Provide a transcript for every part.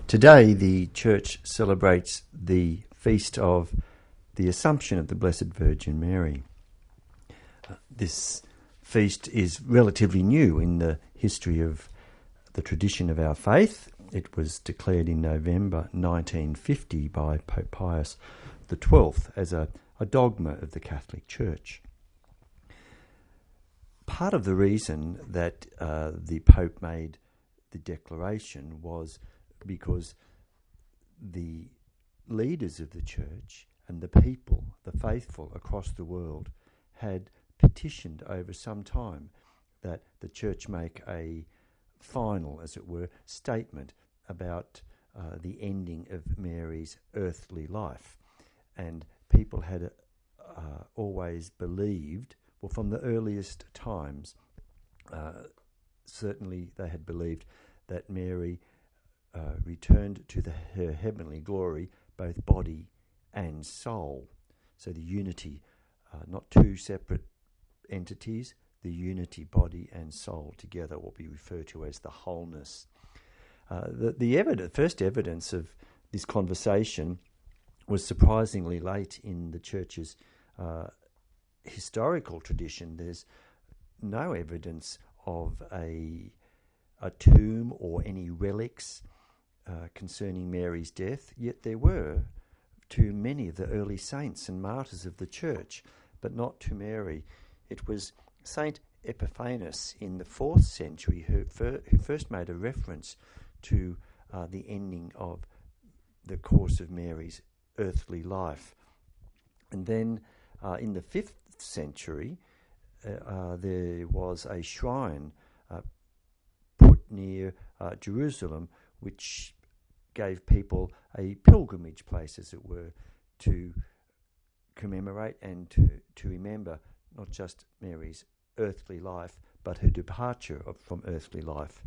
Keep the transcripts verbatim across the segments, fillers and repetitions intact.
Today the Church celebrates the feast of the Assumption of the Blessed Virgin Mary. Uh, this feast is relatively new in the history of the tradition of our faith. It was declared in November nineteen fifty by Pope Pius the twelfth as a, a dogma of the Catholic Church. Part of the reason that uh, the Pope made the declaration was because the leaders of the Church and the people, the faithful across the world, had petitioned over some time that the Church make a final, as it were, statement about uh, the ending of Mary's earthly life. And people had uh, always believed, well, from the earliest times, uh, certainly they had believed that Mary uh, returned to the, her heavenly glory, both body and soul. So the unity, uh, not two separate entities, the unity, body and soul together, will be referred to as the wholeness. Uh, the the evidence, first evidence of this conversation was surprisingly late in the Church's uh, historical tradition. There's no evidence of a a tomb or any relics uh, concerning Mary's death, yet there were to many of the early saints and martyrs of the Church, but not to Mary. It was Saint Epiphanes in the fourth century who, fir- who first made a reference to uh, the ending of the course of Mary's earthly life. And then uh, in the fifth century, uh, uh, there was a shrine uh, put near uh, Jerusalem, which gave people a pilgrimage place, as it were, to commemorate and to, to remember not just Mary's earthly life, but her departure of, from earthly life.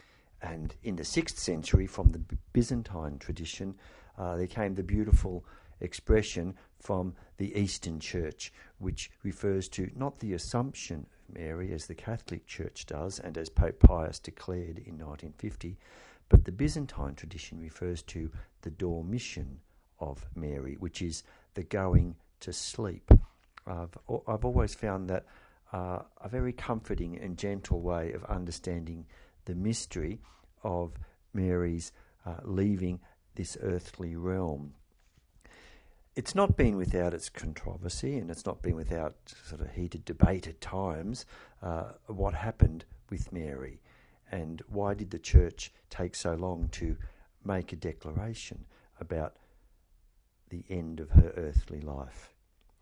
And in the sixth century, from the Byzantine tradition, uh, there came the beautiful expression from the Eastern Church, which refers to not the Assumption of Mary, as the Catholic Church does, and as Pope Pius declared in nineteen fifty, but the Byzantine tradition refers to the Dormition of Mary, which is the going to sleep. I've, I've always found that uh, a very comforting and gentle way of understanding the mystery of Mary's uh, leaving this earthly realm. It's not been without its controversy, and it's not been without sort of heated debate at times, uh, what happened with Mary, and why did the Church take so long to make a declaration about the end of her earthly life.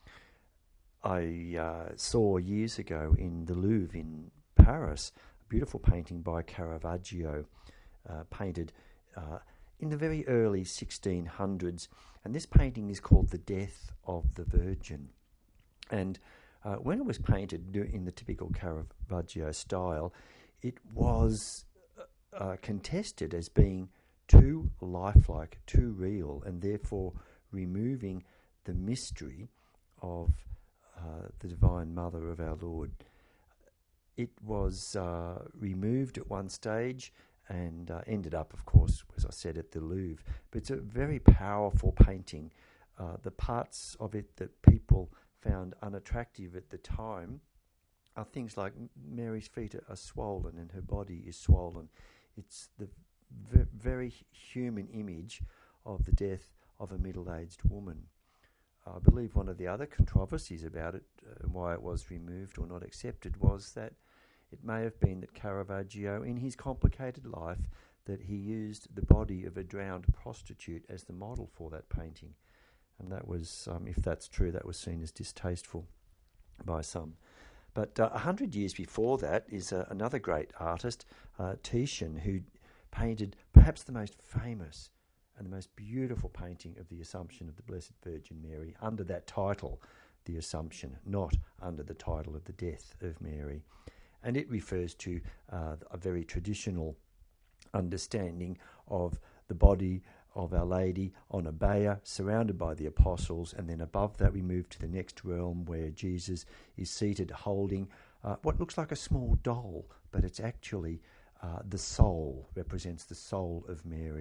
I uh, saw years ago in the Louvre in Paris a beautiful painting by Caravaggio, uh, painted uh, in the very early sixteen hundreds, and this painting is called The Death of the Virgin. And uh, when it was painted in the typical Caravaggio style, it was uh, contested as being too lifelike, too real, and therefore removing the mystery of uh, the Divine Mother of our Lord. It was uh, removed at one stage and uh, ended up, of course, as I said, at the Louvre. But it's a very powerful painting. Uh, the parts of it that people found unattractive at the time are things like Mary's feet are swollen and her body is swollen. It's the v- very human image of the death of a middle-aged woman. I believe one of the other controversies about it, uh, and why it was removed or not accepted, was that it may have been that Caravaggio, in his complicated life, that he used the body of a drowned prostitute as the model for that painting. And that was, um, if that's true, that was seen as distasteful by some. But uh, a hundred years before that is uh, another great artist, uh, Titian, who painted perhaps the most famous and the most beautiful painting of the Assumption of the Blessed Virgin Mary under that title, the Assumption, not under the title of the Death of Mary. And it refers to uh, a very traditional understanding of the body of Our Lady on a bier, surrounded by the apostles, and then above that we move to the next realm where Jesus is seated holding uh, what looks like a small doll, but it's actually uh, the soul, represents the soul of Mary,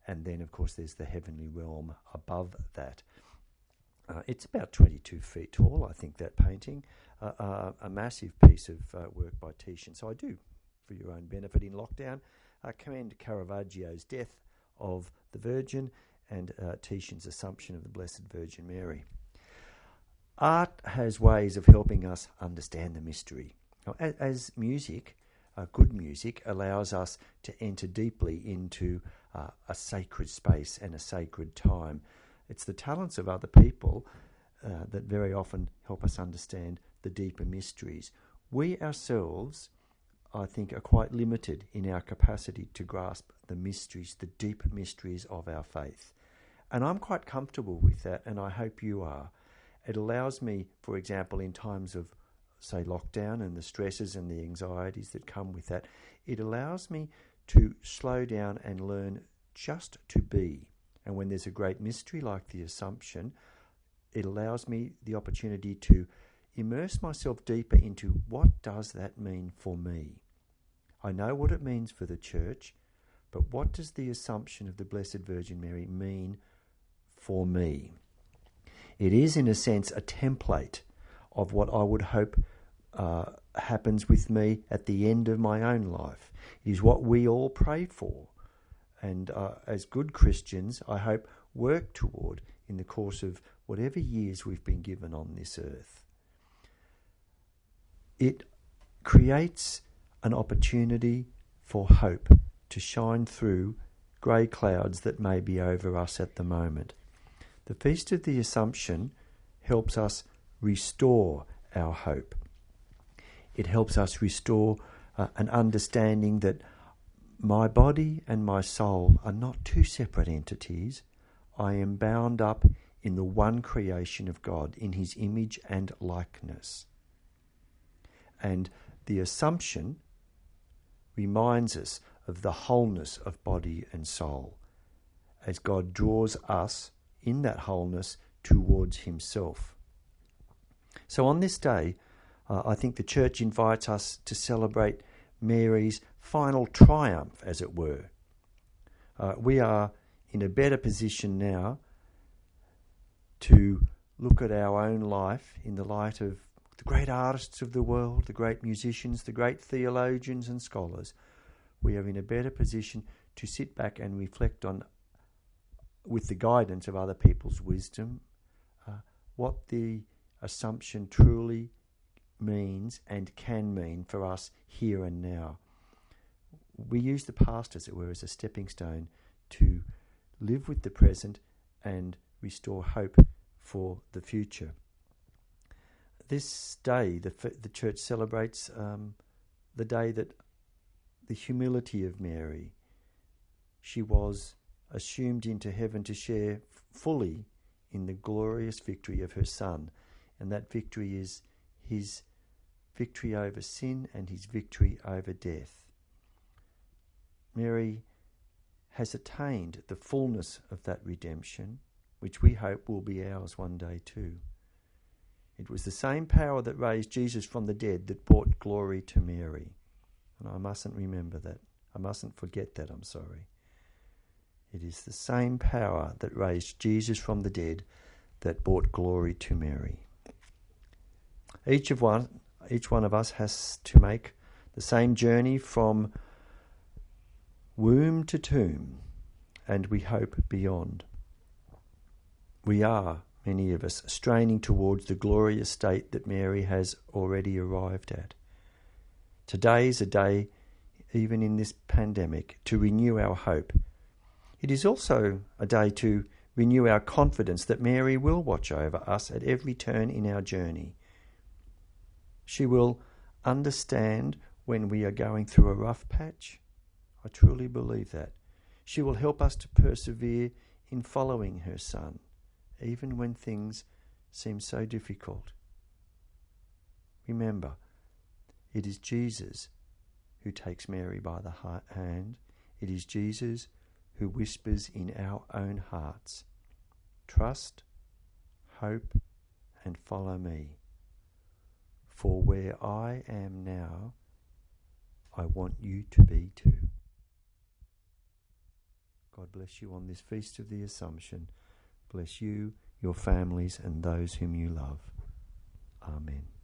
and then, of course, there's the heavenly realm above that. Uh, it's about twenty-two feet tall, I think, that painting. Uh, uh, a massive piece of uh, work by Titian. So I do, for your own benefit in lockdown, uh, commend Caravaggio's Death of the Virgin and uh, Titian's Assumption of the Blessed Virgin Mary. Art has ways of helping us understand the mystery. Now, as, as music, uh, good music, allows us to enter deeply into uh, a sacred space and a sacred time. It's the talents of other people uh, that very often help us understand the deeper mysteries. We ourselves, I think, are quite limited in our capacity to grasp the mysteries, the deep mysteries of our faith. And I'm quite comfortable with that, and I hope you are. It allows me, for example, in times of, say, lockdown and the stresses and the anxieties that come with that, it allows me to slow down and learn just to be. And when there's a great mystery like the Assumption, it allows me the opportunity to immerse myself deeper into what does that mean for me. I know what it means for the Church, but what does the Assumption of the Blessed Virgin Mary mean for me? It is, in a sense, a template of what I would hope uh, happens with me at the end of my own life. It is what we all pray for, and uh, as good Christians, I hope, work toward in the course of whatever years we've been given on this earth. It creates an opportunity for hope to shine through grey clouds that may be over us at the moment. The Feast of the Assumption helps us restore our hope. It helps us restore uh, an understanding that my body and my soul are not two separate entities. I am bound up in the one creation of God, in his image and likeness. And the Assumption reminds us of the wholeness of body and soul, as God draws us in that wholeness towards himself. So on this day, uh, I think the Church invites us to celebrate Mary's final triumph, as it were. Uh, we are in a better position now to look at our own life in the light of the great artists of the world, the great musicians, the great theologians and scholars. We are in a better position to sit back and reflect on, with the guidance of other people's wisdom, uh, what the Assumption truly means and can mean for us here and now. We use the past, as it were, as a stepping stone to live with the present and restore hope for the future. This day, the, the Church celebrates um, the day that the humility of Mary. She was assumed into heaven to share fully in the glorious victory of her Son. And that victory is his victory over sin and his victory over death. Mary has attained the fullness of that redemption, which we hope will be ours one day too. It was the same power that raised Jesus from the dead that brought glory to Mary. And I mustn't remember that. I mustn't forget that, I'm sorry. It is the same power that raised Jesus from the dead that brought glory to Mary. Each of one, each one of us has to make the same journey from womb to tomb, and we hope beyond. We are, many of us, straining towards the glorious state that Mary has already arrived at. Today is a day, even in this pandemic, to renew our hope. It is also a day to renew our confidence that Mary will watch over us at every turn in our journey. She will understand when we are going through a rough patch. I truly believe that. She will help us to persevere in following her Son, even when things seem so difficult. Remember, it is Jesus who takes Mary by the hand. It is Jesus who whispers in our own hearts, "Trust, hope, and follow me. For where I am now, I want you to be too." God bless you on this Feast of the Assumption. Bless you, your families, and those whom you love. Amen.